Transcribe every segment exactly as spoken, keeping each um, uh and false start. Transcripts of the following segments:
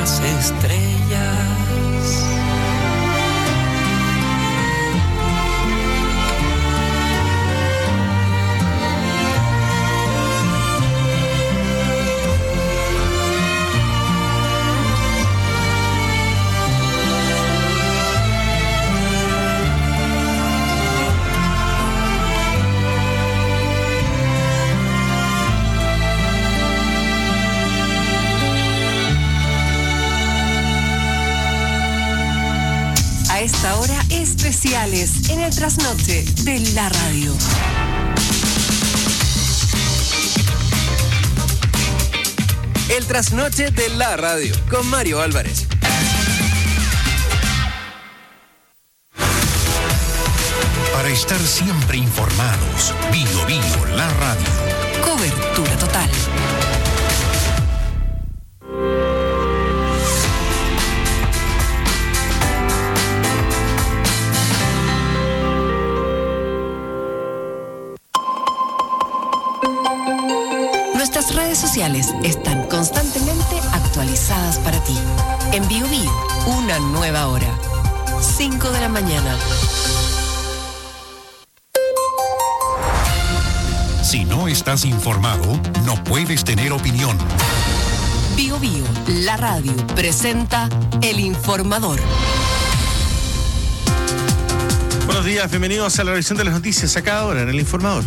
las estrellas. A esta hora, especiales en el trasnoche de la radio. El trasnoche de la radio con Mario Álvarez. Para estar siempre informados, Bio Bio, la radio. Cobertura total. Nuestras redes sociales están constantemente actualizadas para ti. En Bio Bio, una nueva hora. cinco de la mañana. Si no estás informado, no puedes tener opinión. Bio Bio, la radio, presenta El Informador. Buenos días, bienvenidos a la revisión de las noticias acá ahora en El Informador.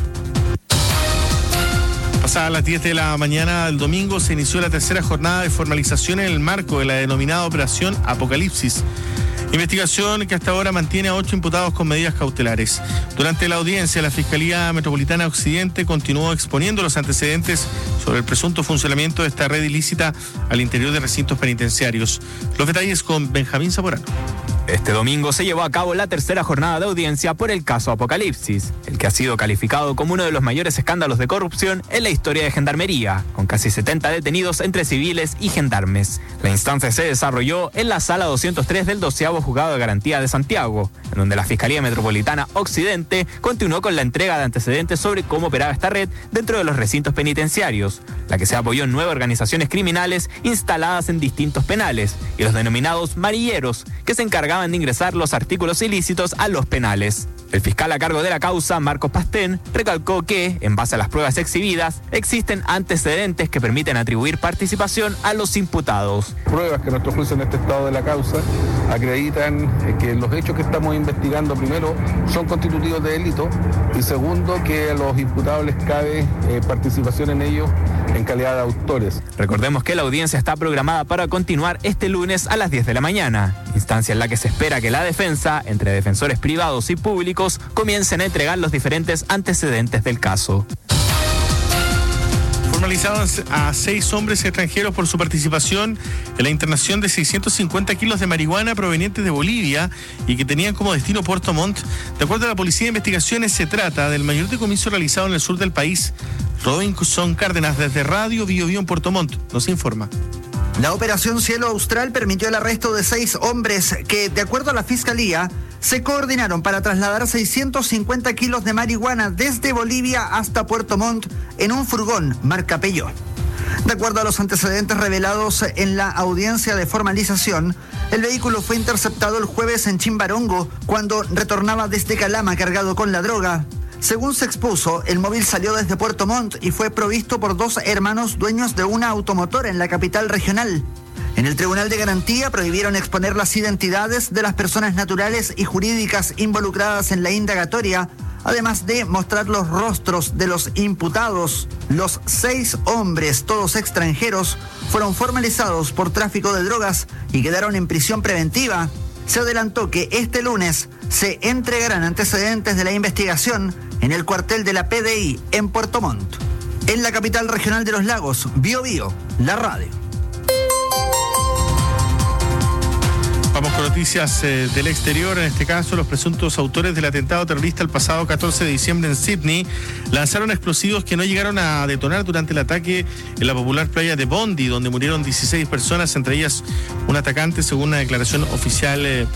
Pasadas las diez de la mañana del domingo se inició la tercera jornada de formalización en el marco de la denominada Operación Apocalipsis. Investigación que hasta ahora mantiene a ocho imputados con medidas cautelares. Durante la audiencia, la Fiscalía Metropolitana Occidente continuó exponiendo los antecedentes sobre el presunto funcionamiento de esta red ilícita al interior de recintos penitenciarios. Los detalles con Benjamín Zamorano. Este domingo se llevó a cabo la tercera jornada de audiencia por el caso Apocalipsis, el que ha sido calificado como uno de los mayores escándalos de corrupción en la historia de Gendarmería, con casi setenta detenidos entre civiles y gendarmes. La instancia se desarrolló en la sala doscientos tres del doceavo Juzgado de Garantía de Santiago, en donde la Fiscalía Metropolitana Occidente continuó con la entrega de antecedentes sobre cómo operaba esta red dentro de los recintos penitenciarios, la que se apoyó en nueve organizaciones criminales instaladas en distintos penales, y los denominados marilleros, que se encargaban de ingresar los artículos ilícitos a los penales. El fiscal a cargo de la causa, Marcos Pastén, recalcó que, en base a las pruebas exhibidas, existen antecedentes que permiten atribuir participación a los imputados. Pruebas que a nuestro juicio en este estado de la causa acreditan que los hechos que estamos investigando, primero, son constitutivos de delito, y segundo, que a los imputados les cabe eh, participación en ellos en calidad de autores. Recordemos que la audiencia está programada para continuar este lunes a las diez de la mañana, instancia en la que se espera que la defensa, entre defensores privados y públicos, comiencen a entregar los diferentes antecedentes del caso. Formalizaron a seis hombres extranjeros por su participación en la internación de seiscientos cincuenta kilos de marihuana provenientes de Bolivia y que tenían como destino Puerto Montt. De acuerdo a la Policía de Investigaciones, se trata del mayor decomiso realizado en el sur del país. Robinson Cárdenas, desde Radio Bio Bio en Puerto Montt, nos informa. La operación Cielo Austral permitió el arresto de seis hombres que, de acuerdo a la Fiscalía, se coordinaron para trasladar seiscientos cincuenta kilos de marihuana desde Bolivia hasta Puerto Montt en un furgón marca Peugeot. De acuerdo a los antecedentes revelados en la audiencia de formalización, el vehículo fue interceptado el jueves en Chimbarongo cuando retornaba desde Calama cargado con la droga. Según se expuso, el móvil salió desde Puerto Montt y fue provisto por dos hermanos dueños de una automotora en la capital regional. En el Tribunal de Garantía prohibieron exponer las identidades de las personas naturales y jurídicas involucradas en la indagatoria, además de mostrar los rostros de los imputados. Los seis hombres, todos extranjeros, fueron formalizados por tráfico de drogas y quedaron en prisión preventiva. Se adelantó que este lunes se entregarán antecedentes de la investigación en el cuartel de la P D I en Puerto Montt. En la capital regional de los lagos, Bio Bio, la radio. Vamos con noticias eh, del exterior. En este caso, los presuntos autores del atentado terrorista el pasado catorce de diciembre en Sydney lanzaron explosivos que no llegaron a detonar durante el ataque en la popular playa de Bondi, donde murieron dieciséis personas, entre ellas un atacante, según una declaración oficial eh,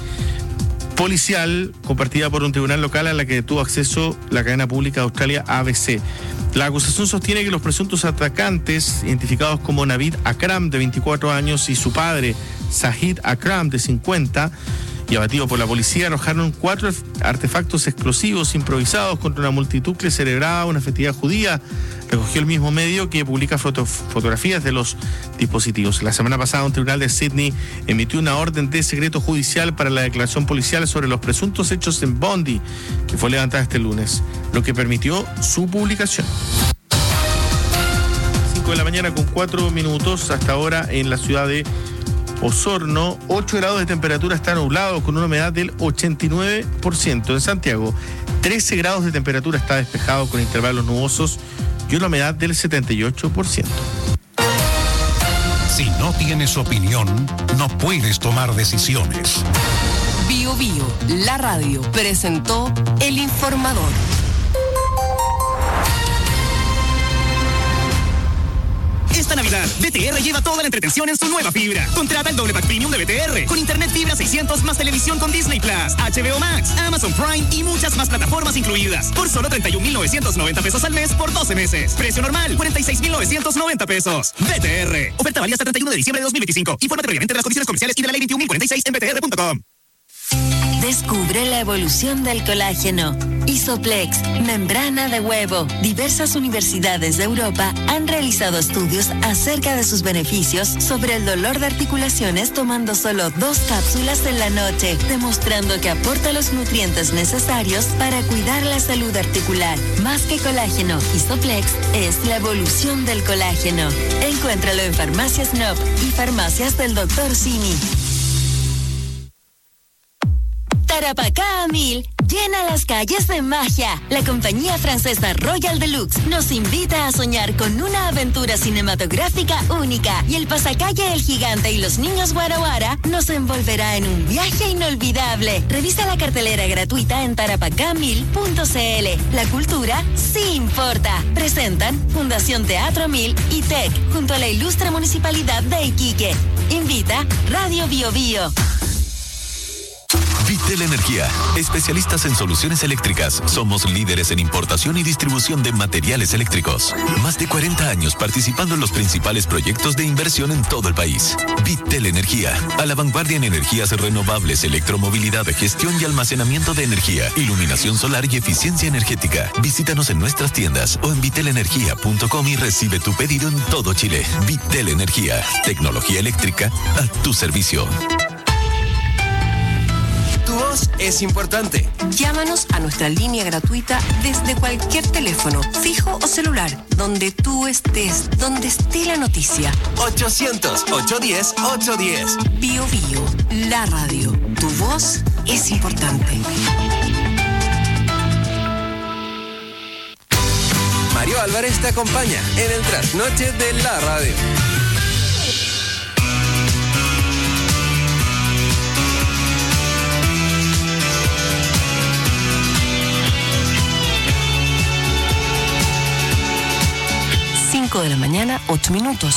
policial compartida por un tribunal local a la que tuvo acceso la cadena pública de Australia A B C. La acusación sostiene que los presuntos atacantes, identificados como Navid Akram, de veinticuatro años, y su padre, Zahid Akram, de cincuenta, y abatido por la policía, arrojaron cuatro artefactos explosivos improvisados contra una multitud que celebraba una festividad judía. Recogió el mismo medio que publica foto, fotografías de los dispositivos. La semana pasada, un tribunal de Sydney emitió una orden de secreto judicial para la declaración policial sobre los presuntos hechos en Bondi, que fue levantada este lunes, lo que permitió su publicación. cinco de la mañana con cuatro minutos hasta ahora en la ciudad de Osorno. ocho grados de temperatura, está nublado con una humedad del ochenta y nueve por ciento. En Santiago, trece grados de temperatura, está despejado con intervalos nubosos y una humedad del setenta y ocho por ciento. Si no tienes opinión, no puedes tomar decisiones. Bio Bio, la radio, presentó El Informador. Esta Navidad, B T R lleva toda la entretención en su nueva fibra. Contrata el doble pack premium de B T R con internet fibra seiscientos más televisión con Disney Plus, H B O Max, Amazon Prime y muchas más plataformas incluidas. Por solo treinta y un mil novecientos noventa pesos al mes por doce meses. Precio normal, cuarenta y seis mil novecientos noventa pesos. B T R. Oferta válida hasta treinta y uno de diciembre de dos mil veinticinco. Infórmate previamente de las condiciones comerciales y de la ley veintiún mil cuarenta y seis en b t r punto com. Descubre la evolución del colágeno. Isoplex, membrana de huevo. Diversas universidades de Europa han realizado estudios acerca de sus beneficios sobre el dolor de articulaciones tomando solo dos cápsulas en la noche, demostrando que aporta los nutrientes necesarios para cuidar la salud articular. Más que colágeno, Isoplex es la evolución del colágeno. Encuéntralo en Farmacias N O P y Farmacias del doctor Simi. Tarapacá a mil llena las calles de magia. La compañía francesa Royal Deluxe nos invita a soñar con una aventura cinematográfica única y el pasacalle El Gigante y los Niños Guara Guara nos envolverá en un viaje inolvidable. Revisa la cartelera gratuita en tarapacá mil punto c l. La cultura sí importa. Presentan Fundación Teatro Mil y T E C junto a la ilustre Municipalidad de Iquique. Invita Radio Bio Bio. Vitel Energía, especialistas en soluciones eléctricas. Somos líderes en importación y distribución de materiales eléctricos. Más de cuarenta años participando en los principales proyectos de inversión en todo el país. Vitel Energía, a la vanguardia en energías renovables, electromovilidad, gestión y almacenamiento de energía, iluminación solar y eficiencia energética. Visítanos en nuestras tiendas o en vitel energía punto com y recibe tu pedido en todo Chile. Vitel Energía, tecnología eléctrica a tu servicio. Tu voz es importante. Llámanos a nuestra línea gratuita desde cualquier teléfono, fijo o celular, donde tú estés, donde esté la noticia. ochocientos, ochocientos diez, ochocientos diez. Bio Bio, la radio. Tu voz es importante. Mario Álvarez te acompaña en el trasnoche de la radio. cinco de la mañana, ocho minutos.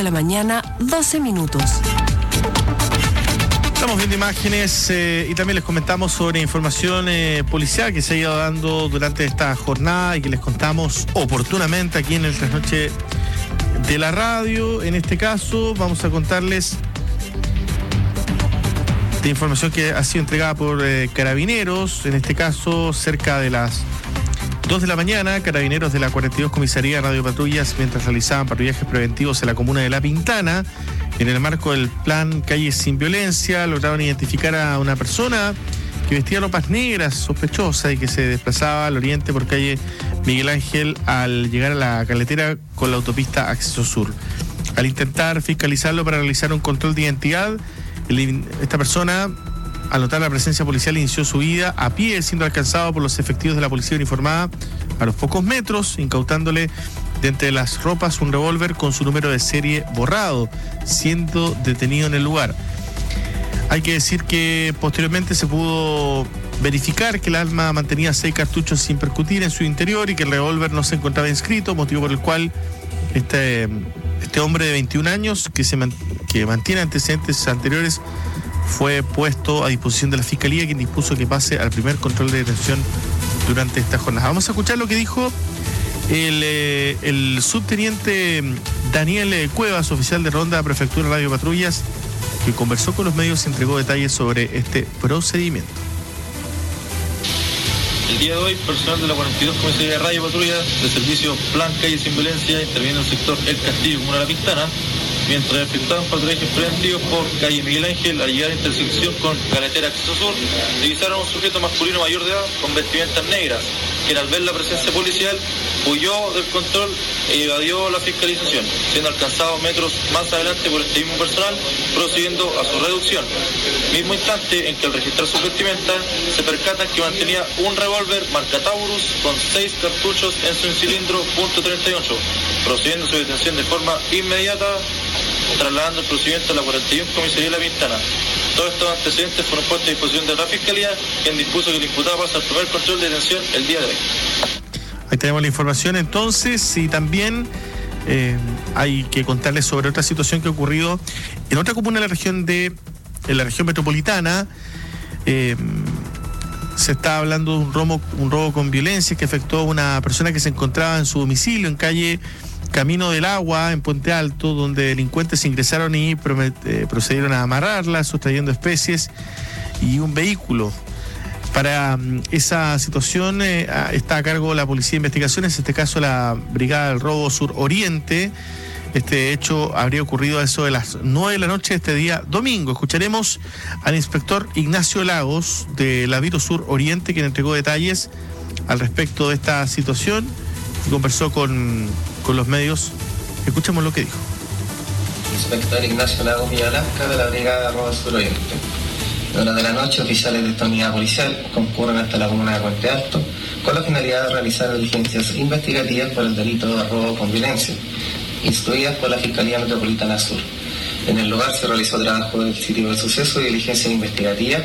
de la mañana, doce minutos. Estamos viendo imágenes eh, y también les comentamos sobre información eh, policial que se ha ido dando durante esta jornada y que les contamos oportunamente aquí en el Trasnoche de la radio. En este caso vamos a contarles de información que ha sido entregada por eh, Carabineros, en este caso cerca de las dos de la mañana. Carabineros de la cuarenta y dos Comisaría de Radio Patrullas, mientras realizaban patrullajes preventivos en la comuna de La Pintana, en el marco del plan Calles sin Violencia, lograron identificar a una persona que vestía ropas negras sospechosa y que se desplazaba al oriente por calle Miguel Ángel al llegar a la carretera con la autopista Acceso Sur. Al intentar fiscalizarlo para realizar un control de identidad, el, esta persona, al notar la presencia policial, inició su huida a pie, siendo alcanzado por los efectivos de la policía uniformada a los pocos metros, incautándole de entre las ropas un revólver con su número de serie borrado, siendo detenido en el lugar. Hay que decir que posteriormente se pudo verificar que el arma mantenía seis cartuchos sin percutir en su interior y que el revólver no se encontraba inscrito, motivo por el cual este, este hombre de veintiún años que, se man, que mantiene antecedentes anteriores fue puesto a disposición de la Fiscalía, quien dispuso que pase al primer control de detención durante esta jornada. Vamos a escuchar lo que dijo el, eh, el subteniente Daniel Cuevas, oficial de Ronda Prefectura Radio Patrullas, que conversó con los medios y entregó detalles sobre este procedimiento. El día de hoy, personal de la cuarenta y dos Comisaría de Radio Patrulla de servicio Plan Calle sin Violencia interviene en el sector El Castillo, comuna de La Pintana, mientras efectuaban patrullajes preventivos por calle Miguel Ángel. Al llegar a intersección con carretera Acceso Sur, divisaron a un sujeto masculino mayor de edad con vestimentas negras, quien al ver la presencia policial huyó del control e evadió la fiscalización, siendo alcanzado metros más adelante por este mismo personal, procediendo a su reducción. Mismo instante en que al registrar su vestimenta se percatan que mantenía un revólver marca Taurus con seis cartuchos en su cilindro punto treinta y ocho, procediendo a su detención de forma inmediata, trasladando el procedimiento a la cuarenta y uno Comisaría de La Pintana. Todos estos antecedentes fueron puestos a disposición de la Fiscalía, quien dispuso que el imputado pase al primer control de detención el día de hoy. Ahí tenemos la información entonces, y también eh, hay que contarles sobre otra situación que ha ocurrido en otra comuna de la región de en la región metropolitana. Eh, se está hablando de un robo, un robo con violencia que afectó a una persona que se encontraba en su domicilio en calle Camino del Agua, en Puente Alto, donde delincuentes ingresaron y promet, eh, procedieron a amarrarla, sustrayendo especies y un vehículo. Para um, esa situación eh, está a cargo la Policía de Investigaciones, en este caso la Brigada del Robo Sur Oriente. Este hecho habría ocurrido a eso de las nueve de la noche este día domingo. Escucharemos al inspector Ignacio Lagos de la Viro Sur Oriente, quien entregó detalles al respecto de esta situación y conversó con, con los medios. Escuchemos lo que dijo. Inspector Ignacio Lagos Villalasca de la Brigada Robo Sur Oriente. En horas de la noche, oficiales de esta unidad policial concurren hasta la comuna de Puente Alto con la finalidad de realizar diligencias investigativas por el delito de robo con violencia, instruidas por la Fiscalía Metropolitana Sur. En el lugar se realizó trabajo del sitio del suceso y diligencias investigativas,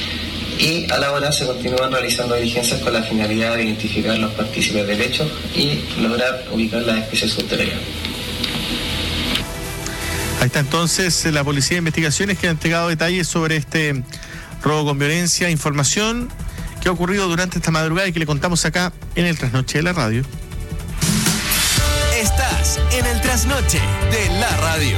y a la hora se continúan realizando diligencias con la finalidad de identificar los partícipes del hecho y lograr ubicar las especies sustraídas. Ahí está entonces la Policía de Investigaciones, que ha entregado detalles sobre este robo con violencia, información que ha ocurrido durante esta madrugada y que le contamos acá en el Trasnoche de la Radio. Estás en el Trasnoche de la Radio.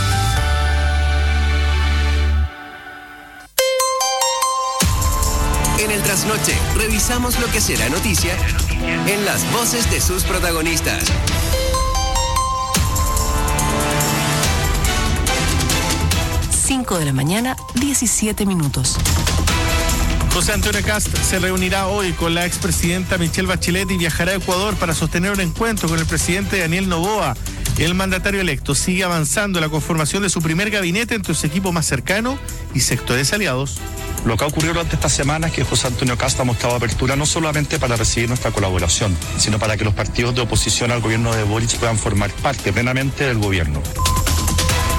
En el Trasnoche revisamos lo que será noticia en las voces de sus protagonistas. cinco de la mañana, diecisiete minutos. José Antonio Kast se reunirá hoy con la expresidenta Michelle Bachelet y viajará a Ecuador para sostener un encuentro con el presidente Daniel Noboa. El mandatario electo sigue avanzando en la conformación de su primer gabinete entre su equipo más cercano y sectores aliados. Lo que ha ocurrido durante esta semana es que José Antonio Kast ha mostrado apertura no solamente para recibir nuestra colaboración, sino para que los partidos de oposición al gobierno de Boric puedan formar parte plenamente del gobierno.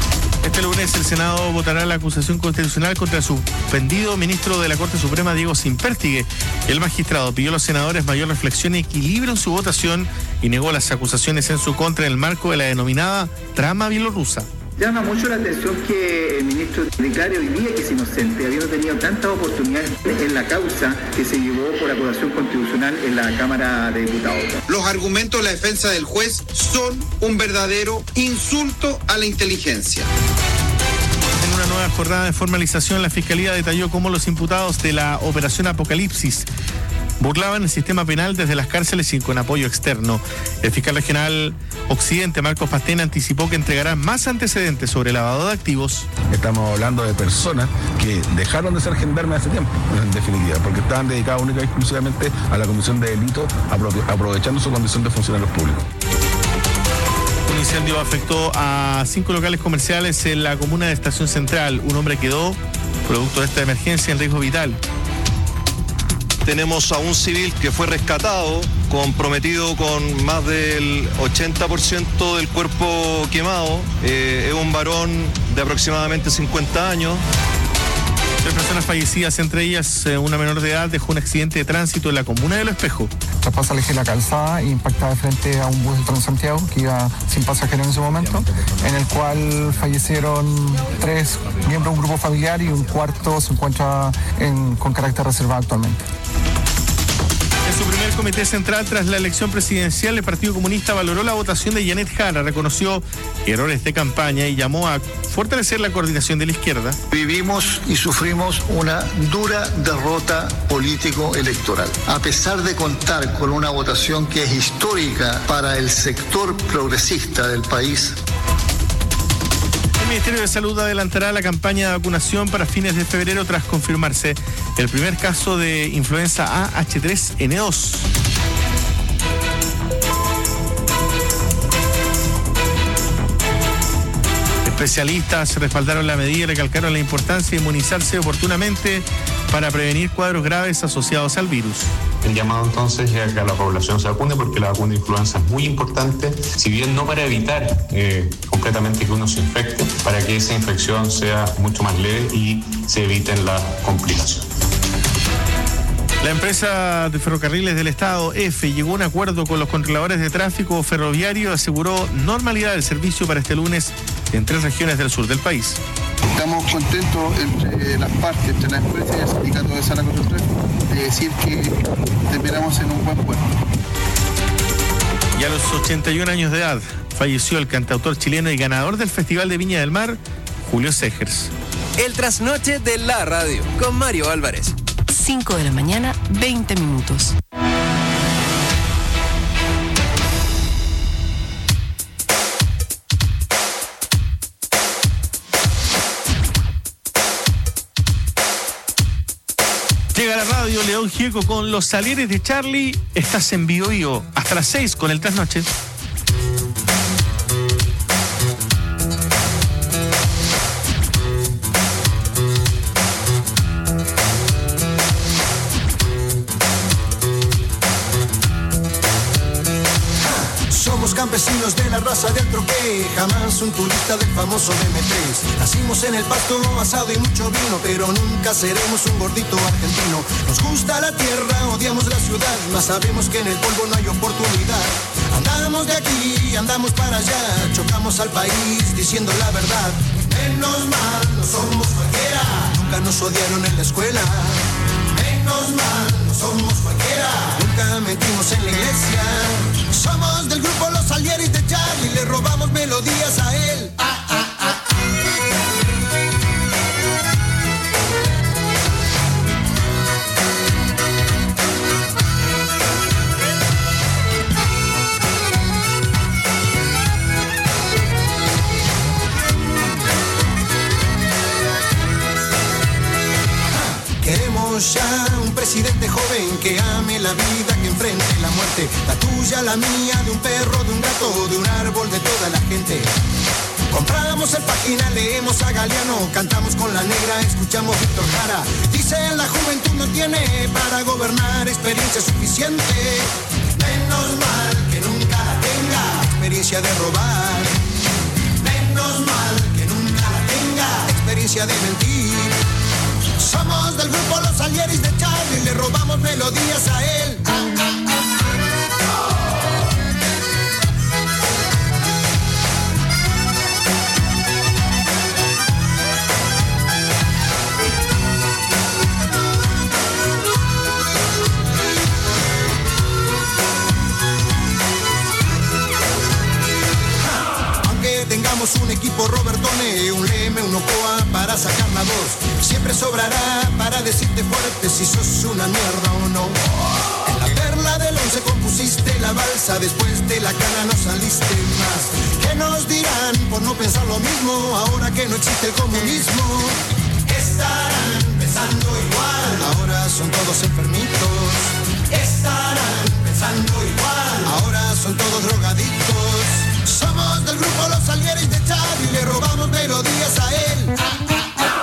Este lunes el Senado votará la acusación constitucional contra el suspendido ministro de la Corte Suprema, Diego Sínpertigue. El magistrado pidió a los senadores mayor reflexión y equilibrio en su votación y negó las acusaciones en su contra en el marco de la denominada trama bielorrusa. Llama mucho la atención que el ministro declare hoy día que es inocente, habiendo tenido tantas oportunidades en la causa que se llevó por acusación constitucional en la Cámara de Diputados. Los argumentos de la defensa del juez son un verdadero insulto a la inteligencia. En una nueva jornada de formalización, la Fiscalía detalló cómo los imputados de la Operación Apocalipsis burlaban el sistema penal desde las cárceles y con apoyo externo. El fiscal regional Occidente, Marcos Pastena, anticipó que entregará más antecedentes sobre lavado de activos. Estamos hablando de personas que dejaron de ser gendarmes hace tiempo, en definitiva, porque estaban dedicados única y exclusivamente a la comisión de delitos, aprovechando su condición de funcionarios públicos. Un incendio afectó a cinco locales comerciales en la comuna de Estación Central. Un hombre quedó, producto de esta emergencia, en riesgo vital. Tenemos a un civil que fue rescatado, comprometido con más del ochenta por ciento del cuerpo quemado. Eh, es un varón de aproximadamente cincuenta años. Tres personas fallecidas, entre ellas eh, una menor de edad, dejó un accidente de tránsito en la comuna de Lo Espejo. Traspasa el eje de la calzada e impacta de frente a un bus de Transantiago que iba sin pasajeros en ese momento, en el cual fallecieron tres miembros de un grupo familiar y un cuarto se encuentra en, con carácter reservado actualmente. En su primer comité central tras la elección presidencial, el Partido Comunista valoró la votación de Janet Jara, reconoció errores de campaña y llamó a fortalecer la coordinación de la izquierda. Vivimos y sufrimos una dura derrota político-electoral. A pesar de contar con una votación que es histórica para el sector progresista del país, el Ministerio de Salud adelantará la campaña de vacunación para fines de febrero tras confirmarse el primer caso de influenza A H tres N dos. Especialistas respaldaron la medida y recalcaron la importancia de inmunizarse oportunamente para prevenir cuadros graves asociados al virus. El llamado entonces es a que la población se vacune porque la vacuna de influenza es muy importante, si bien no para evitar eh, completamente que uno se infecte, para que esa infección sea mucho más leve y se eviten las complicaciones. La empresa de ferrocarriles del Estado, EFE, llegó a un acuerdo con los controladores de tráfico ferroviario y aseguró normalidad del servicio para este lunes en tres regiones del sur del país. Estamos contentos entre las partes, entre la empresa y el sindicato de Sala contra el Tráfico, de decir que terminamos en un buen puerto. Y a los ochenta y un años de edad falleció el cantautor chileno y ganador del Festival de Viña del Mar, Julio Segers. El trasnoche de la radio con Mario Álvarez. cinco de la mañana, veinte minutos. Llega a la radio León Gieco con Los Salieres de Charlie. Estás en Bio Bio hasta las seis con el trasnoche. Campesinos de la raza del troqué, jamás un turista del famoso M tres. Nacimos en el pasto asado y mucho vino, pero nunca seremos un gordito argentino. Nos gusta la tierra, odiamos la ciudad, mas sabemos que en el polvo no hay oportunidad. Andamos de aquí, andamos para allá, chocamos al país diciendo la verdad. Menos mal, no somos cualquiera, nunca nos odiaron en la escuela. Menos mal, no somos cualquiera, nunca metimos en la iglesia. Somos del grupo Los Salieres de Charlie, le robamos melodías a él. Ah, ah, ah. Queremos ya un presidente joven que ame la vida, que enfrente la muerte, la tuya, la mía, de un perro, de un gato, de un árbol, de toda la gente. Compramos el Página, leemos a Galeano, cantamos con la negra, escuchamos Víctor Jara. Dicen la juventud no tiene para gobernar experiencia suficiente. Menos mal que nunca la tenga, experiencia de robar. Menos mal que nunca la noticia de mentir. Somos del grupo Los Alieris de Charlie, le robamos melodías a él. Ah, ah, ah, ah. Tengamos un equipo Robertone, un Leme, un Ocoa para sacar la voz. Siempre sobrará para decirte fuerte si sos una mierda o no. En la perla del once compusiste la balsa, después de la cana no saliste más. ¿Qué nos dirán por no pensar lo mismo ahora que no existe el comunismo? Estarán pensando igual, ahora son todos enfermitos. Estarán pensando igual, ahora son todos drogadictos. Somos del grupo Los Alieris de Charlie, le robamos melodías a él. Ah, ah, ah.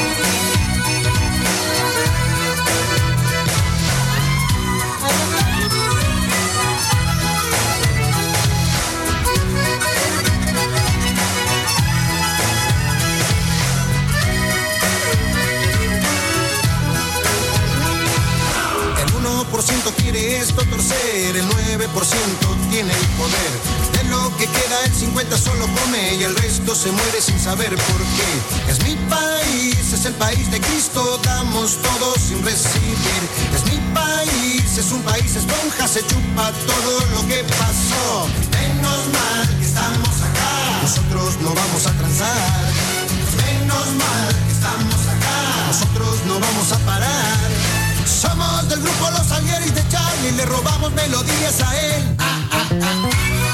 El uno por ciento quiere esto torcer, el nueve por ciento tiene el poder. De lo que queda el cincuenta solo come y el resto se muere sin saber por qué. Es mi país, es el país de Cristo, damos todo sin recibir. Es mi país, es un país esponja, se chupa todo lo que pasó. Menos mal que estamos acá, nosotros no vamos a transar. Menos mal que estamos acá, nosotros no vamos a parar. Somos del grupo Los Alieris de Charlie, le robamos melodías a él. Ah, ah, ah.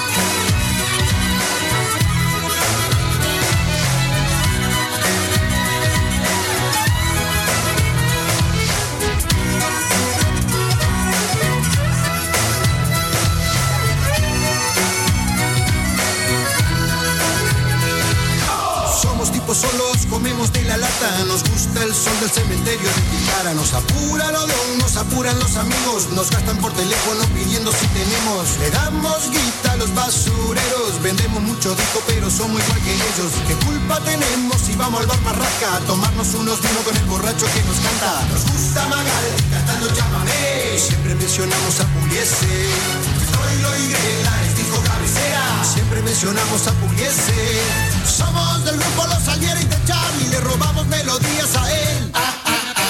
Solos comemos de la lata, nos gusta el sol del cementerio de Ticara. Nos apura lo de un, nos apuran los amigos, nos gastan por teléfono pidiendo si tenemos. Le damos guita a los basureros, vendemos mucho disco pero somos igual que ellos. ¿Qué culpa tenemos si vamos al bar Marrasca a tomarnos unos vinos con el borracho que nos canta? Nos gusta Magal cantando chamamé, siempre mencionamos a Pugliese. Troilo y Grela es disco cabecera, siempre mencionamos a Pugliese. Somos del grupo Los Alieris de Charlie, le robamos melodías a él. Ah, ah, ah.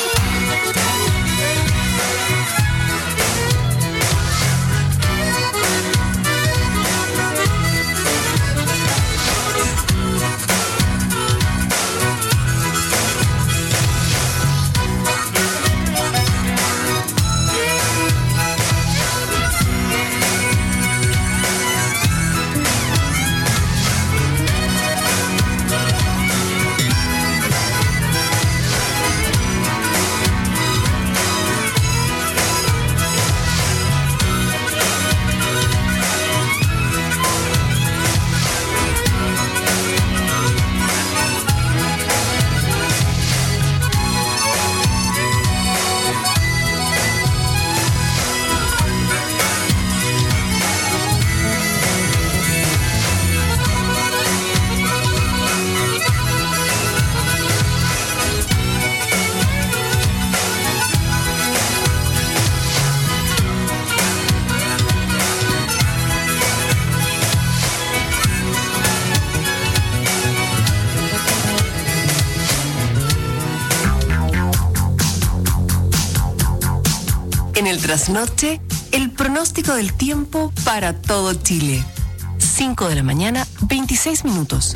En el trasnoche, el pronóstico del tiempo para todo Chile. cinco de la mañana, veintiséis minutos.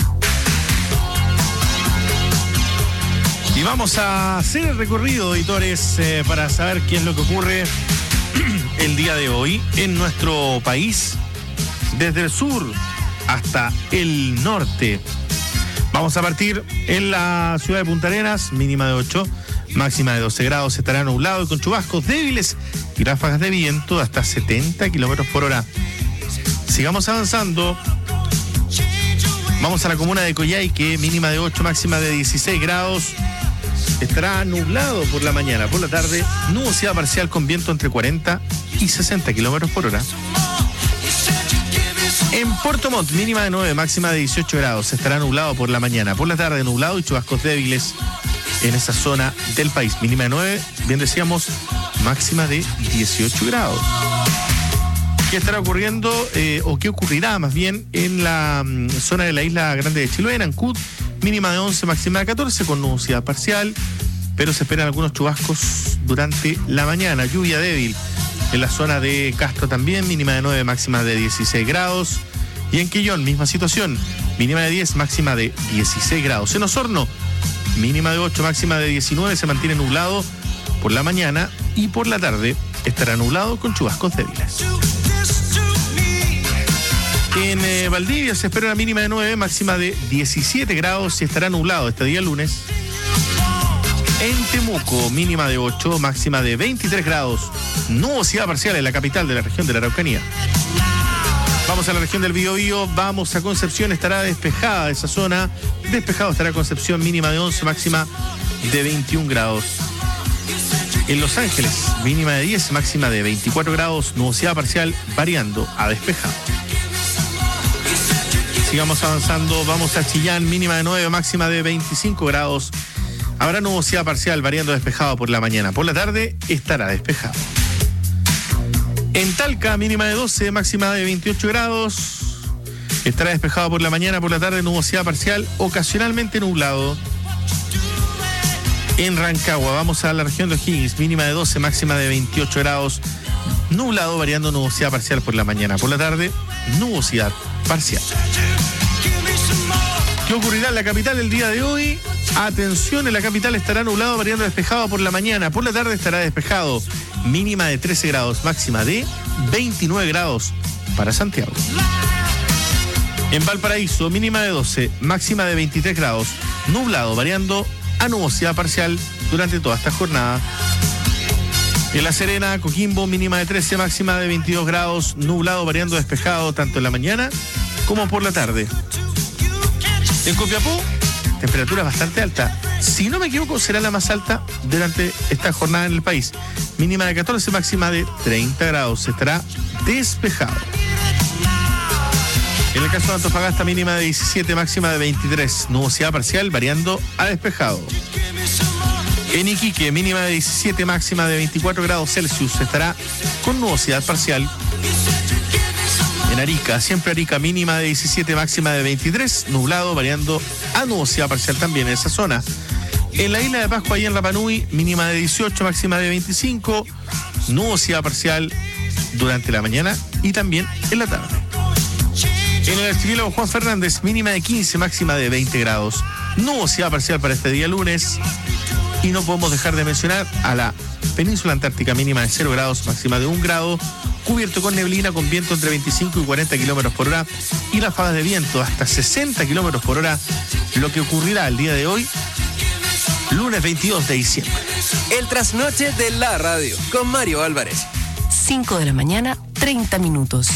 Y vamos a hacer el recorrido, auditores, eh, para saber qué es lo que ocurre el día de hoy en nuestro país, desde el sur hasta el norte. Vamos a partir en la ciudad de Punta Arenas, mínima de ocho, máxima de doce grados, estará nublado y con chubascos débiles y ráfagas de viento de hasta setenta kilómetros por hora. Sigamos avanzando. Vamos a la comuna de Coyhaique, mínima de ocho, máxima de dieciséis grados. Estará nublado por la mañana, por la tarde, nubosidad parcial con viento entre cuarenta y sesenta kilómetros por hora. En Puerto Montt, mínima de nueve, máxima de dieciocho grados. Estará nublado por la mañana. Por la tarde, nublado y chubascos débiles en esa zona del país. Mínima de nueve, bien decíamos, máxima de dieciocho grados. ¿Qué estará ocurriendo eh, o qué ocurrirá más bien en la mm, zona de la isla Grande de Chiloé, en Ancud? Mínima de once, máxima de catorce, con nubosidad parcial, pero se esperan algunos chubascos durante la mañana. Lluvia débil en la zona de Castro también, mínima de nueve, máxima de dieciséis grados. Y en Quillón, misma situación, mínima de diez, máxima de dieciséis grados. En Osorno, mínima de ocho, máxima de diecinueve, se mantiene nublado por la mañana y por la tarde estará nublado con chubascos débiles. En eh, Valdivia se espera una mínima de nueve, máxima de diecisiete grados y estará nublado este día lunes. En Temuco, mínima de ocho, máxima de veintitrés grados. Nubosidad parcial en la capital de la región de la Araucanía. Vamos a la región del Biobío, vamos a Concepción, estará despejada esa zona. Despejado estará Concepción, mínima de once, máxima de veintiún grados. En Los Ángeles, mínima de diez, máxima de veinticuatro grados. Nubosidad parcial variando a despejado. Sigamos avanzando, vamos a Chillán, mínima de nueve, máxima de veinticinco grados. Habrá nubosidad parcial variando despejado por la mañana. Por la tarde estará despejado. En Talca, mínima de doce, máxima de veintiocho grados. Estará despejado por la mañana, por la tarde nubosidad parcial, ocasionalmente nublado. En Rancagua, vamos a la región de O'Higgins, mínima de doce, máxima de veintiocho grados. Nublado variando nubosidad parcial por la mañana. Por la tarde, nubosidad parcial. ¿Qué ocurrirá en la capital el día de hoy? Atención, en la capital estará nublado variando despejado por la mañana. Por la tarde estará despejado. Mínima de trece grados, máxima de veintinueve grados para Santiago. En Valparaíso, mínima de doce, máxima de veintitrés grados. Nublado variando a nubosidad parcial durante toda esta jornada. En La Serena, Coquimbo, mínima de trece, máxima de veintidós grados. Nublado variando despejado tanto en la mañana como por la tarde. En Copiapó, temperatura bastante alta. Si no me equivoco, será la más alta durante esta jornada en el país. Mínima de catorce, máxima de treinta grados. Estará despejado. En el caso de Antofagasta, mínima de diecisiete, máxima de veintitrés. Nubosidad parcial variando a despejado. En Iquique, mínima de diecisiete, máxima de veinticuatro grados Celsius. Estará con nubosidad parcial. En Arica, siempre Arica, mínima de diecisiete, máxima de veintitrés, nublado, variando a nubosidad parcial también en esa zona. En la isla de Pascua y en Rapa Nui, mínima de dieciocho, máxima de veinticinco, nubosidad parcial durante la mañana y también en la tarde. En el archipiélago Juan Fernández, mínima de quince, máxima de veinte grados, nubosidad parcial para este día lunes. Y no podemos dejar de mencionar a la península antártica, mínima de cero grados, máxima de un grado, cubierto con neblina, con viento entre veinticinco y cuarenta kilómetros por hora y ráfagas de viento hasta sesenta kilómetros por hora, lo que ocurrirá el día de hoy, lunes veintidós de diciembre. El trasnoche de la radio, con Mario Álvarez. cinco de la mañana, treinta minutos.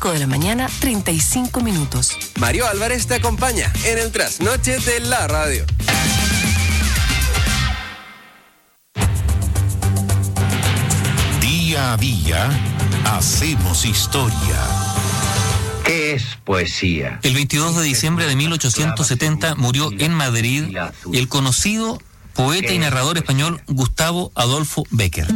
cinco de la mañana, treinta y cinco minutos. Mario Álvarez te acompaña en el trasnoche de la radio. Día a día, hacemos historia. ¿Qué es poesía? El veintidós de diciembre de mil ochocientos setenta murió en Madrid el conocido poeta y narrador español Gustavo Adolfo Bécquer.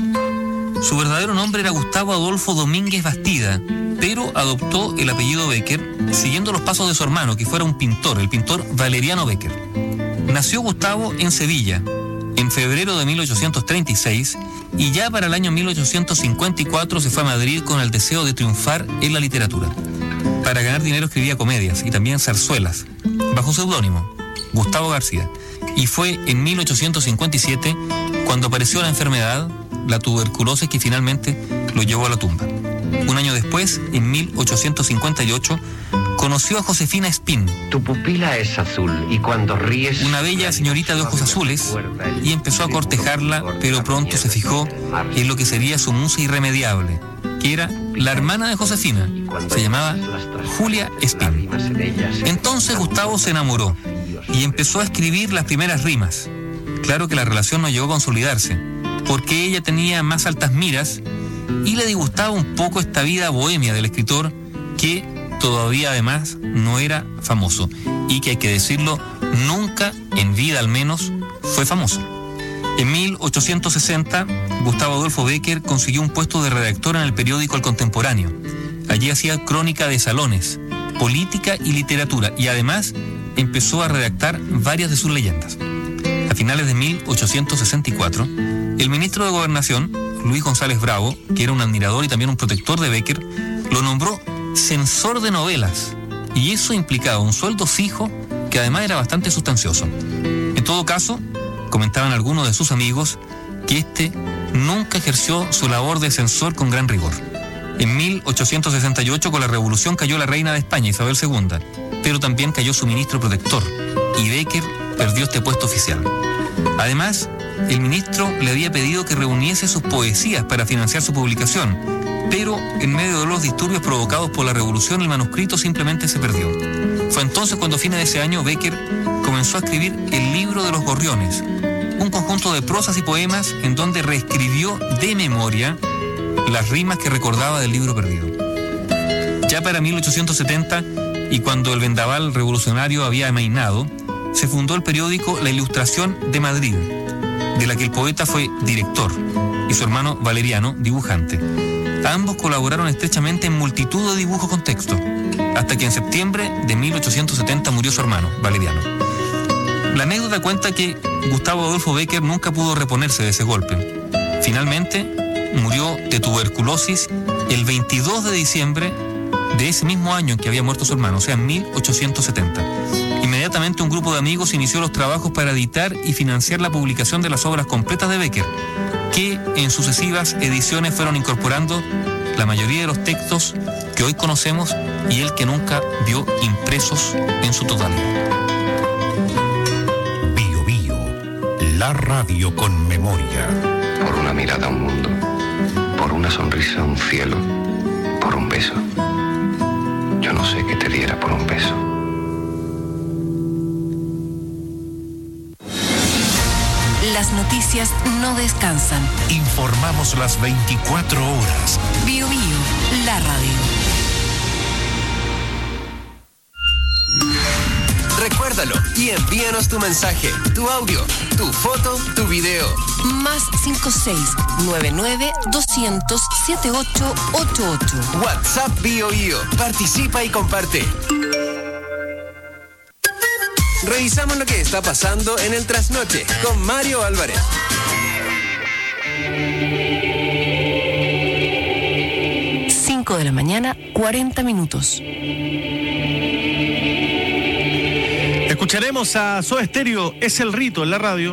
Su verdadero nombre era Gustavo Adolfo Domínguez Bastida, pero adoptó el apellido Bécquer siguiendo los pasos de su hermano, que fuera un pintor, el pintor Valeriano Bécquer. Nació Gustavo en Sevilla en febrero de mil ochocientos treinta y seis y ya para el año mil ochocientos cincuenta y cuatro se fue a Madrid con el deseo de triunfar en la literatura. Para ganar dinero escribía comedias y también zarzuelas, bajo seudónimo, Gustavo García. Y fue en mil ochocientos cincuenta y siete cuando apareció la enfermedad, la tuberculosis, que finalmente lo llevó a la tumba. Un año después, en mil ochocientos cincuenta y ocho, conoció a Josefina Espín. Tu pupila es azul y cuando ríes... Una bella señorita de ojos azules, y empezó a cortejarla, pero pronto se fijó en lo que sería su musa irremediable, que era la hermana de Josefina, se llamaba Julia Espín. Entonces Gustavo se enamoró y empezó a escribir las primeras rimas. Claro que la relación no llegó a consolidarse, porque ella tenía más altas miras y le disgustaba un poco esta vida bohemia del escritor, que todavía además no era famoso y que, hay que decirlo, nunca en vida al menos fue famoso. En mil ochocientos sesenta, Gustavo Adolfo Bécquer consiguió un puesto de redactor en el periódico El Contemporáneo. Allí hacía crónica de salones, política y literatura, y además empezó a redactar varias de sus leyendas. A finales de mil ochocientos sesenta y cuatro, el ministro de Gobernación, Luis González Bravo, que era un admirador y también un protector de Bécquer, lo nombró censor de novelas, y eso implicaba un sueldo fijo que además era bastante sustancioso. En todo caso, comentaban algunos de sus amigos que este nunca ejerció su labor de censor con gran rigor. En mil ochocientos sesenta y ocho, con la revolución, cayó la reina de España, Isabel segunda, pero también cayó su ministro protector, y Bécquer perdió este puesto oficial. Además, el ministro le había pedido que reuniese sus poesías para financiar su publicación, pero en medio de los disturbios provocados por la revolución, el manuscrito simplemente se perdió. Fue entonces cuando, a fines de ese año, Bécquer comenzó a escribir El libro de los gorriones, un conjunto de prosas y poemas en donde reescribió de memoria las rimas que recordaba del libro perdido. Ya para mil ochocientos setenta, y cuando el vendaval revolucionario había amainado, se fundó el periódico La Ilustración de Madrid, de la que el poeta fue director y su hermano Valeriano dibujante. Ambos colaboraron estrechamente en multitud de dibujos con texto, hasta que en septiembre de mil ochocientos setenta murió su hermano, Valeriano. La anécdota cuenta que Gustavo Adolfo Bécquer nunca pudo reponerse de ese golpe. Finalmente, murió de tuberculosis el veintidós de diciembre de ese mismo año en que había muerto su hermano, o sea, en mil ochocientos setenta. Inmediatamente un grupo de amigos inició los trabajos para editar y financiar la publicación de las obras completas de Bécquer, que en sucesivas ediciones fueron incorporando la mayoría de los textos que hoy conocemos y el que nunca vio impresos en su totalidad. Bio Bio, la radio con memoria. Por una mirada a un mundo, por una sonrisa a un cielo, por un beso. Yo no sé qué te diera por un beso. Las noticias no descansan. Informamos las veinticuatro horas. Bio Bio, la radio. Recuérdalo y envíanos tu mensaje, tu audio, tu foto, tu video. Más cinco seis nueve nueve doscientos setenta y ocho ochenta y ocho. WhatsApp Bio Bio. Participa y comparte. Revisamos lo que está pasando en el trasnoche con Mario Álvarez. cinco de la mañana, cuarenta minutos. Escucharemos a Soda Stereo, Es el Rito, en la radio.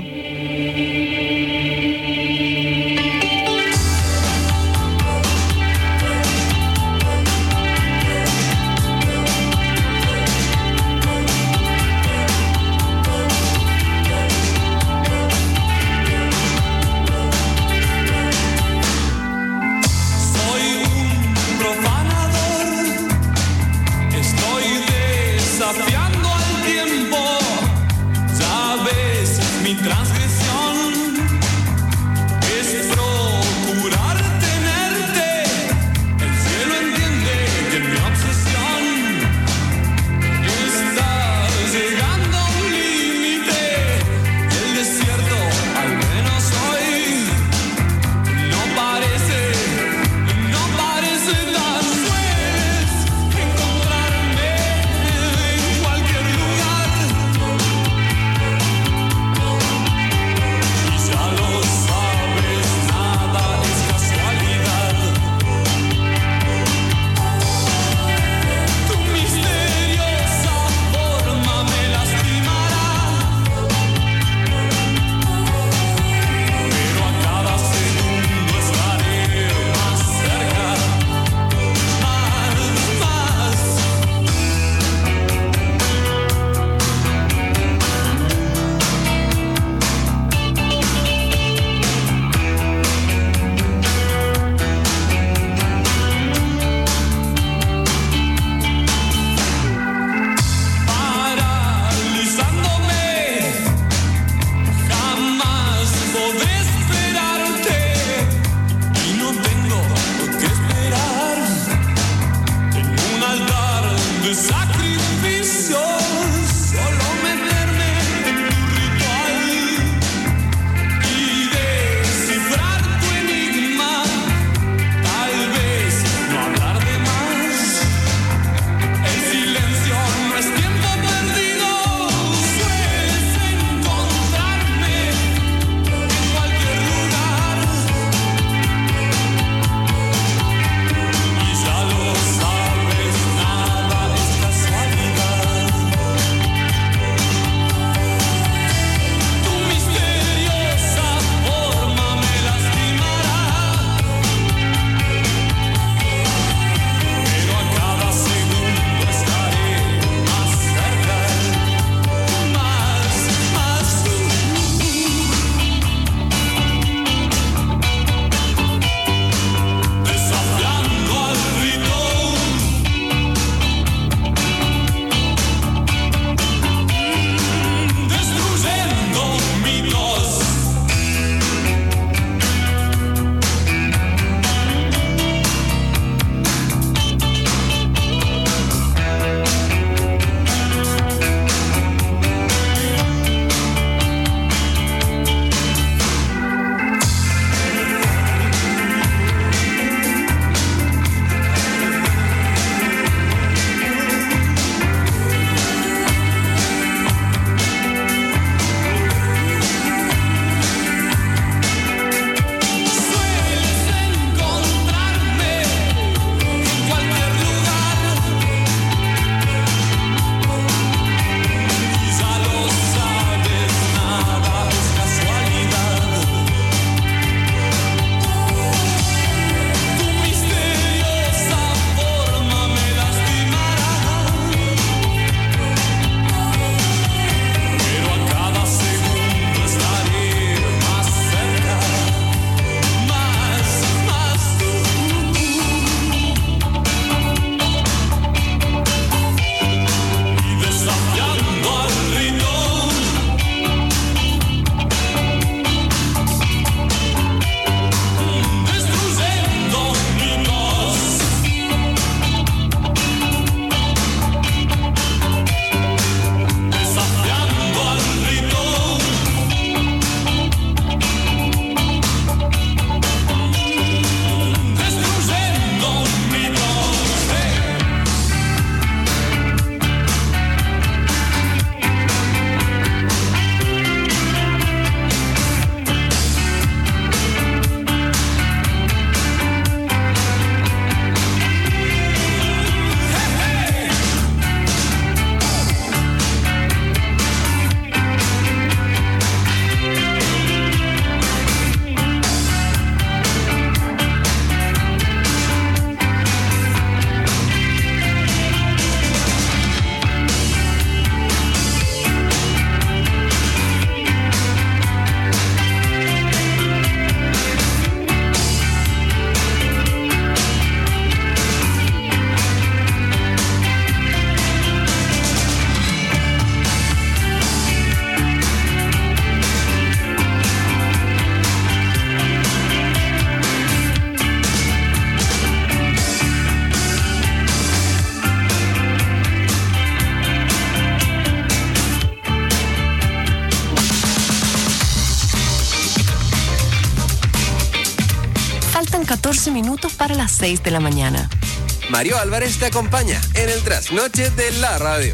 catorce minutos para las seis de la mañana. Mario Álvarez te acompaña en el trasnoche de la radio.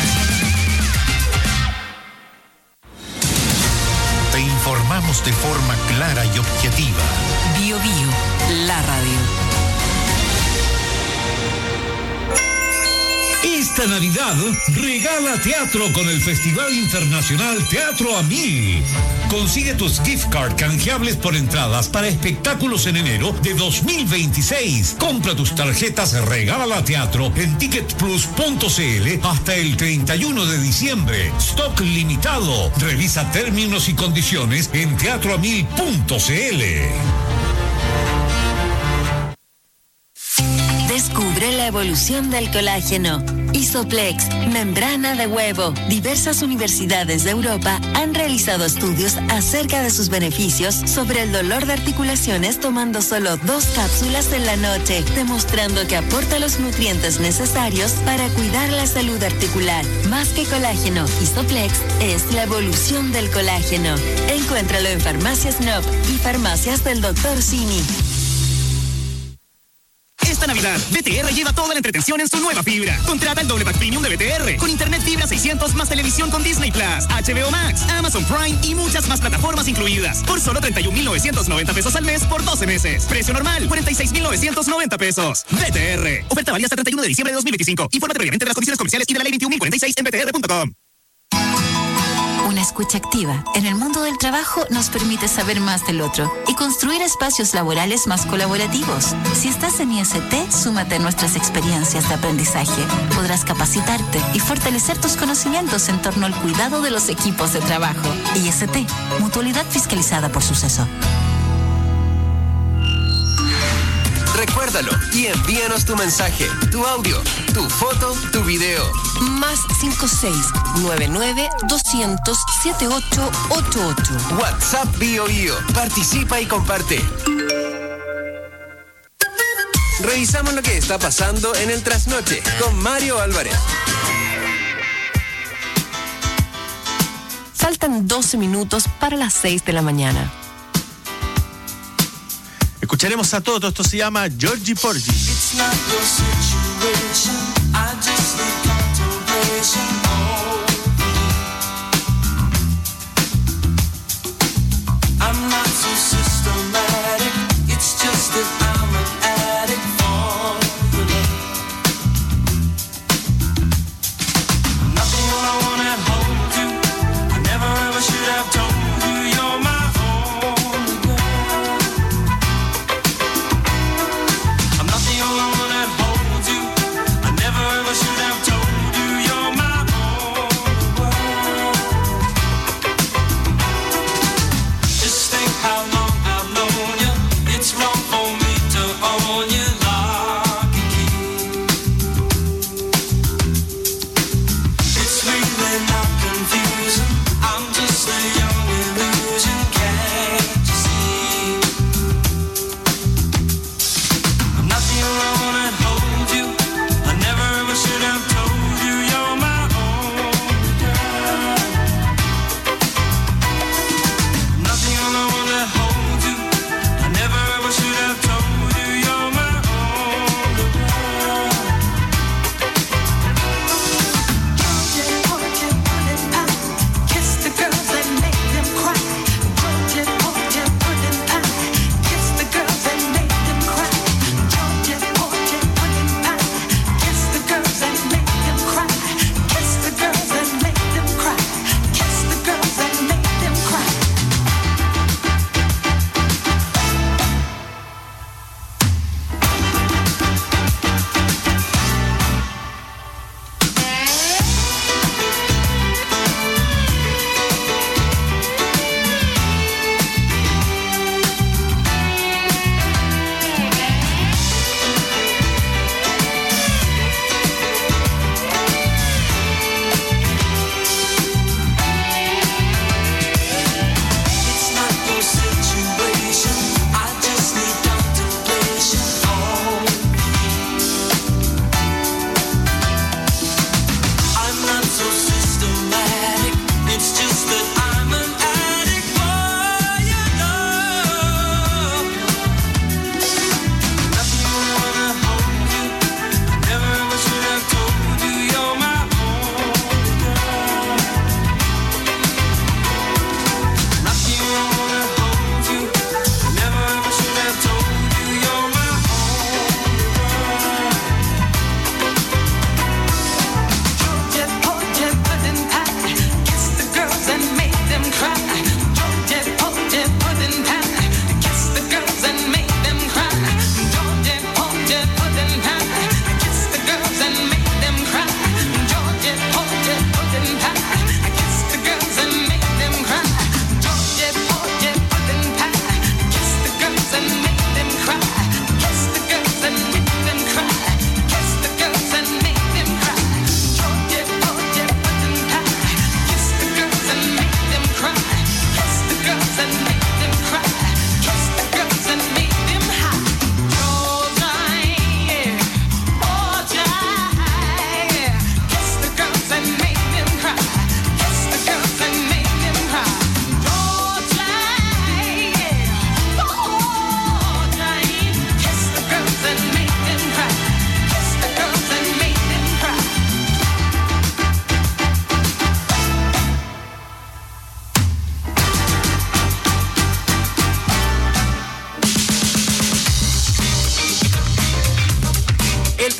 Te informamos de forma clara y objetiva. Bio Bio, la radio. Esta Navidad regala teatro con el Festival Internacional Teatro a Mil. Consigue tus gift card canjeables por entradas para espectáculos en enero de dos mil veintiséis. Compra tus tarjetas Regala Teatro en ticket plus punto c l hasta el treinta y uno de diciembre. Stock limitado. Revisa términos y condiciones en teatro a mil punto c l. Descubre la evolución del colágeno. Isoplex, membrana de huevo. Diversas universidades de Europa han realizado estudios acerca de sus beneficios sobre el dolor de articulaciones tomando solo dos cápsulas en la noche, demostrando que aporta los nutrientes necesarios para cuidar la salud articular. Más que colágeno, Isoplex es la evolución del colágeno. Encuéntralo en Farmacias Nob y Farmacias del doctor Simi. Esta Navidad, B T R lleva toda la entretención en su nueva fibra. Contrata el doble pack premium de B T R con internet fibra seiscientos más televisión con Disney Plus, H B O Max, Amazon Prime y muchas más plataformas incluidas. Por solo treinta y un mil novecientos noventa pesos al mes por doce meses. Precio normal, cuarenta y seis mil novecientos noventa pesos. B T R. Oferta válida hasta treinta y uno de diciembre de dos mil veinticinco. Infórmate previamente de las condiciones comerciales y de la ley veintiún mil cuarenta y seis en b t r punto com. Una escucha activa en el mundo del trabajo nos permite saber más del otro y construir espacios laborales más colaborativos. Si estás en I S T, súmate a nuestras experiencias de aprendizaje. Podrás capacitarte y fortalecer tus conocimientos en torno al cuidado de los equipos de trabajo. I S T, Mutualidad Fiscalizada por Suceso. Recuérdalo y envíanos tu mensaje, tu audio, tu foto, tu video. Más cinco seis nueve nueve dos cero cero siete ocho ocho ocho. WhatsApp Bio Bio. Participa y comparte. Revisamos lo que está pasando en el trasnoche con Mario Álvarez. Faltan doce minutos para las seis de la mañana. Escucharemos a Toto, esto se llama Georgie Porgy. Should have told you you're my home.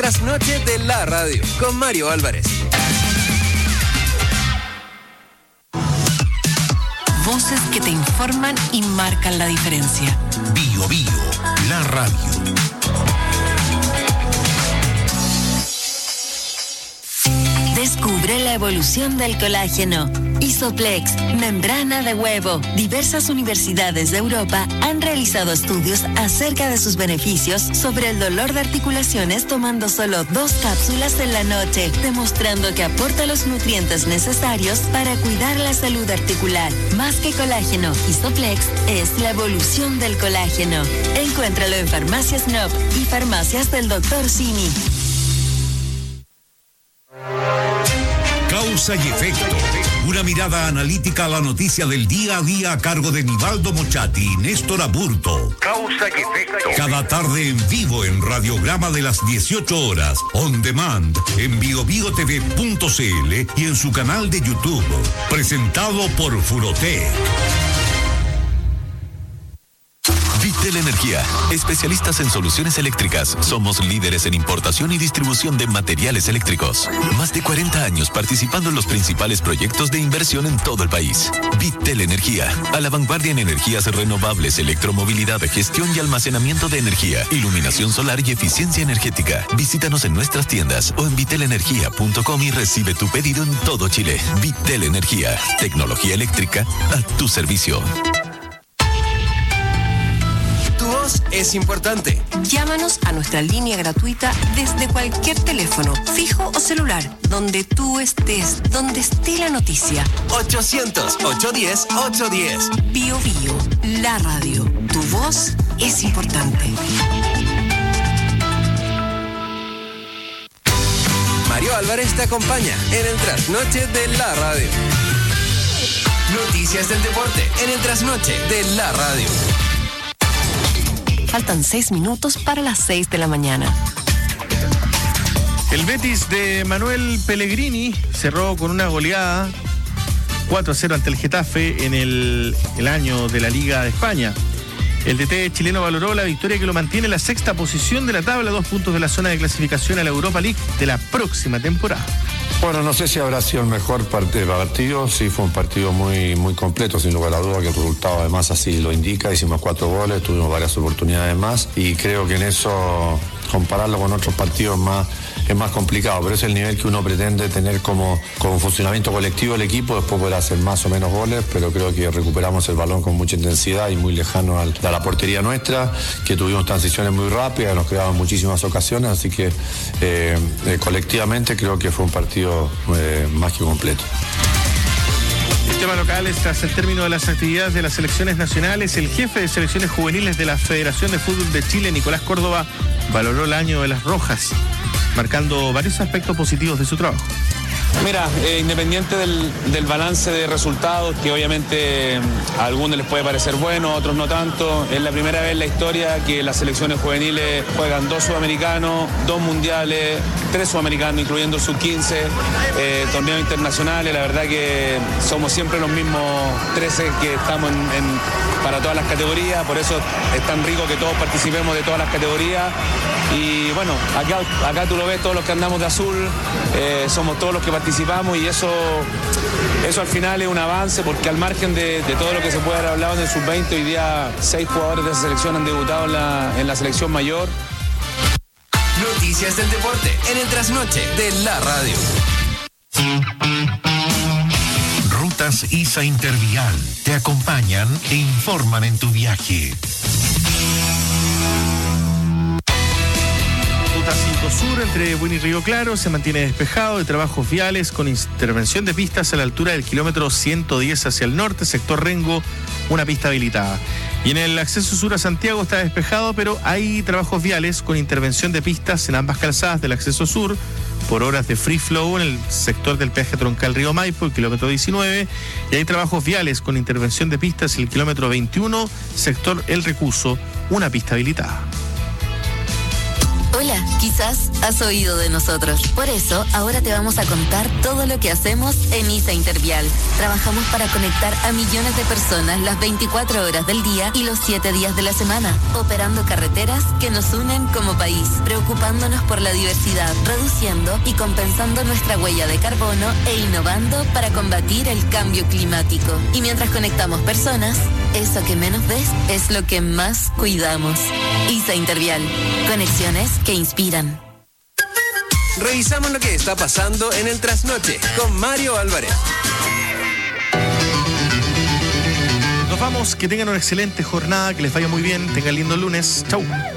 trasnoche de la radio con Mario Álvarez. Voces que te informan y marcan la diferencia. Bio Bio, la radio. Descubre la evolución del colágeno. Isoplex, membrana de huevo. Diversas universidades de Europa han realizado estudios acerca de sus beneficios sobre el dolor de articulaciones tomando solo dos cápsulas en la noche, demostrando que aporta los nutrientes necesarios para cuidar la salud articular. Más que colágeno, Isoplex es la evolución del colágeno. Encuéntralo en Farmacias N O P y Farmacias del doctor Simi. Causa y efecto. Una mirada analítica a la noticia del día a día a cargo de Nivaldo Mochati y Néstor Aburto. Causa y efecto. Cada tarde en vivo en Radiograma de las dieciocho horas. On demand en bio bio t v punto c l y en su canal de YouTube. Presentado por Furotec. Vitel Energía, especialistas en soluciones eléctricas. Somos líderes en importación y distribución de materiales eléctricos. Más de cuarenta años participando en los principales proyectos de inversión en todo el país. Vitel Energía, a la vanguardia en energías renovables, electromovilidad, gestión y almacenamiento de energía, iluminación solar y eficiencia energética. Visítanos en nuestras tiendas o en vitel energía punto com y recibe tu pedido en todo Chile. Vitel Energía, tecnología eléctrica a tu servicio. Tu voz es importante. Llámanos a nuestra línea gratuita desde cualquier teléfono, fijo o celular, donde tú estés, donde esté la noticia. ochocientos, ochocientos diez, ochocientos diez. Bio Bio, la radio. Tu voz es importante. Mario Álvarez te acompaña en el trasnoche de la radio. Noticias del deporte en el trasnoche de la radio. Faltan seis minutos para las seis de la mañana. El Betis de Manuel Pellegrini cerró con una goleada cuatro a cero ante el Getafe en el, el año de la Liga de España. El D T chileno valoró la victoria que lo mantiene en la sexta posición de la tabla, dos puntos de la zona de clasificación a la Europa League de la próxima temporada. Bueno, no sé si habrá sido el mejor partido, sí fue un partido muy, muy completo, sin lugar a duda, que el resultado además así lo indica. Hicimos cuatro goles, tuvimos varias oportunidades más y creo que en eso compararlo con otros partidos más es más complicado, pero es el nivel que uno pretende tener como, como funcionamiento colectivo el equipo, después poder hacer más o menos goles, pero creo que recuperamos el balón con mucha intensidad y muy lejano al, a la portería nuestra, que tuvimos transiciones muy rápidas, nos creaban muchísimas ocasiones, así que eh, eh, colectivamente creo que fue un partido eh, más que completo. En temas locales, tras el término de las actividades de las selecciones nacionales, el jefe de selecciones juveniles de la Federación de Fútbol de Chile, Nicolás Córdoba, valoró el año de las Rojas, marcando varios aspectos positivos de su trabajo. Mira, eh, independiente del, del balance de resultados, que obviamente a algunos les puede parecer bueno, a otros no tanto, es la primera vez en la historia que las selecciones juveniles juegan dos sudamericanos, dos mundiales, tres sudamericanos, incluyendo sub quince, eh, torneos internacionales. La verdad que somos siempre los mismos trece que estamos en, en, para todas las categorías, por eso es tan rico que todos participemos de todas las categorías. Y bueno, acá, acá tú lo ves, todos los que andamos de azul, eh, somos todos los que participamos y eso, eso al final es un avance, porque al margen de, de todo lo que se puede haber hablado en el sub veinte, hoy día seis jugadores de esa selección han debutado en la, en la selección mayor. Noticias del deporte en el trasnoche de la radio. Rutas I S A Intervial te acompañan e informan en tu viaje. Ruta cinco Sur entre Buin y Río Claro se mantiene despejado de trabajos viales con intervención de pistas a la altura del kilómetro ciento diez hacia el norte, sector Rengo, una pista habilitada. Y en el acceso sur a Santiago está despejado, pero hay trabajos viales con intervención de pistas en ambas calzadas del acceso sur por horas de free flow en el sector del peaje troncal Río Maipo, el kilómetro diecinueve, y hay trabajos viales con intervención de pistas en el kilómetro veintiuno, sector El Recuso, una pista habilitada. Hola, quizás has oído de nosotros. Por eso, ahora te vamos a contar todo lo que hacemos en ISA Intervial. Trabajamos para conectar a millones de personas las veinticuatro horas del día y los siete días de la semana, operando carreteras que nos unen como país, preocupándonos por la diversidad, reduciendo y compensando nuestra huella de carbono e innovando para combatir el cambio climático. Y mientras conectamos personas, eso que menos ves es lo que más cuidamos. ISA Intervial. Conexiones que inspiran. Revisamos lo que está pasando en el trasnoche con Mario Álvarez. Nos vamos, que tengan una excelente jornada, que les vaya muy bien, tengan lindo lunes. Chau.